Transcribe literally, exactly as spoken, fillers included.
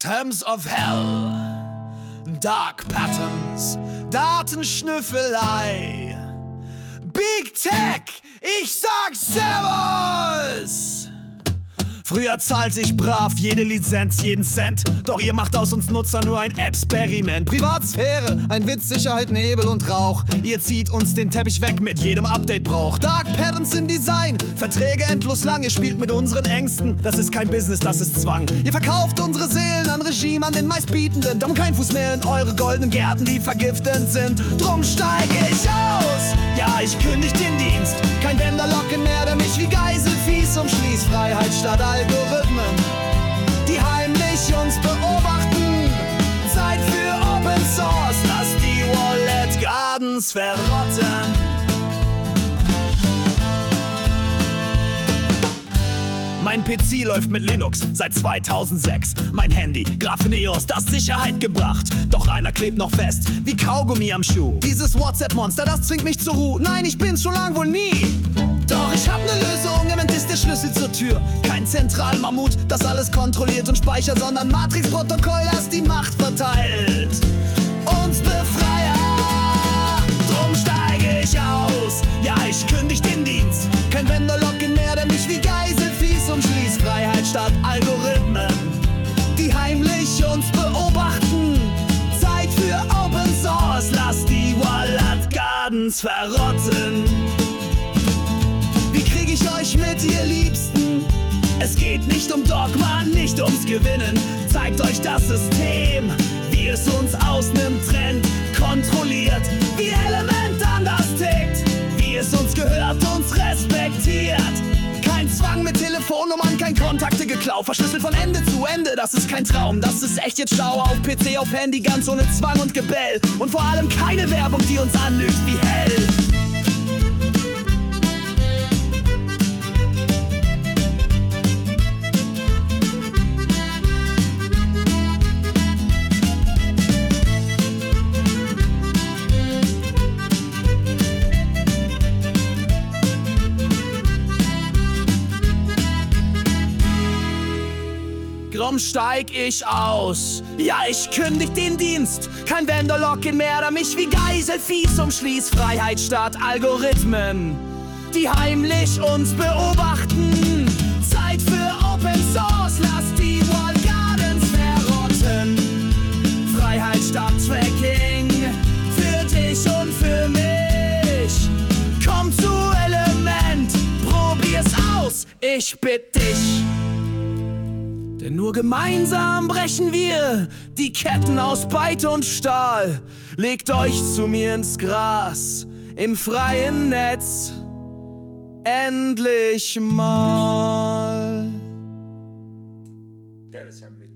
Systems of Hell, Dark Patterns, Datenschnüffelei, Big Tech, ich sag Servus! Früher zahlte ich brav jede Lizenz, jeden Cent. Doch ihr macht aus uns Nutzer nur ein Experiment. Privatsphäre, ein Witz, Sicherheit, Nebel und Rauch. Ihr zieht uns den Teppich weg mit jedem Update-Brauch. Dark Patterns im Design, Verträge endlos lang. Ihr spielt mit unseren Ängsten, das ist kein Business, das ist Zwang. Ihr verkauft unsere Seelen an Regime, an den meistbietenden. Darum kein Fuß mehr in eure goldenen Gärten, die vergiftend sind. Drum steige ich aus, ja, ich kündig den Dienst. Kein Vendor-Locken mehr, der mich wie Geisel fies umschließt. Freiheit statt Algorithmen, die heimlich uns beobachten. Zeit für Open Source, lass die Wallet Gardens verrotten. Mein P C läuft mit Linux seit zweitausendsechs. Mein Handy, Grapheneos, das Sicherheit gebracht. Doch einer klebt noch fest, wie Kaugummi am Schuh. Dieses WhatsApp-Monster, das zwingt mich zur Ruhe. Nein, ich bin's schon lang wohl nie. Doch ich hab ne Lösung, Event ist der Schlüssel zur Tür. Kein Zentralmammut, das alles kontrolliert und speichert, sondern Matrix-Protokoll, das die Macht verteilt. Uns Befreier, drum steige ich aus. Ja, ich kündig den Dienst. Kein Vendor-Locken mehr, der mich wie Geisel fies umschließt. Freiheit statt Algorithmen, die heimlich uns beobachten. Zeit für Open Source, lass die Wallet Gardens verrotten. Wie krieg ich euch mit, ihr Liebsten? Es geht nicht um Dogma, nicht ums Gewinnen. Zeigt euch das System, wie es uns ausnimmt, trennt, kontrolliert. Wie Element anders tickt, wie es uns gehört, uns respektiert. Kein Zwang mit Telefonnummern, kein Kontakte geklaut. Verschlüsselt von Ende zu Ende, das ist kein Traum. Das ist echt jetzt schlau, auf P C, auf Handy, ganz ohne Zwang und Gebell. Und vor allem keine Werbung, die uns anlügt wie hell. Drum steig ich aus, ja, ich kündig den Dienst. Kein Vendor-Locken mehr, der mich wie Geisel fies umschließt. Freiheit statt Algorithmen, die heimlich uns beobachten. Zeit für Open Source, lass die Walled Gardens verrotten. Freiheit statt Tracking, für dich und für mich. Komm zu Element, probier's aus, ich bitt dich. Denn nur gemeinsam brechen wir die Ketten aus Byte und Stahl. Legt euch zu mir ins Gras, im freien Netz, endlich mal. Der ist ja mit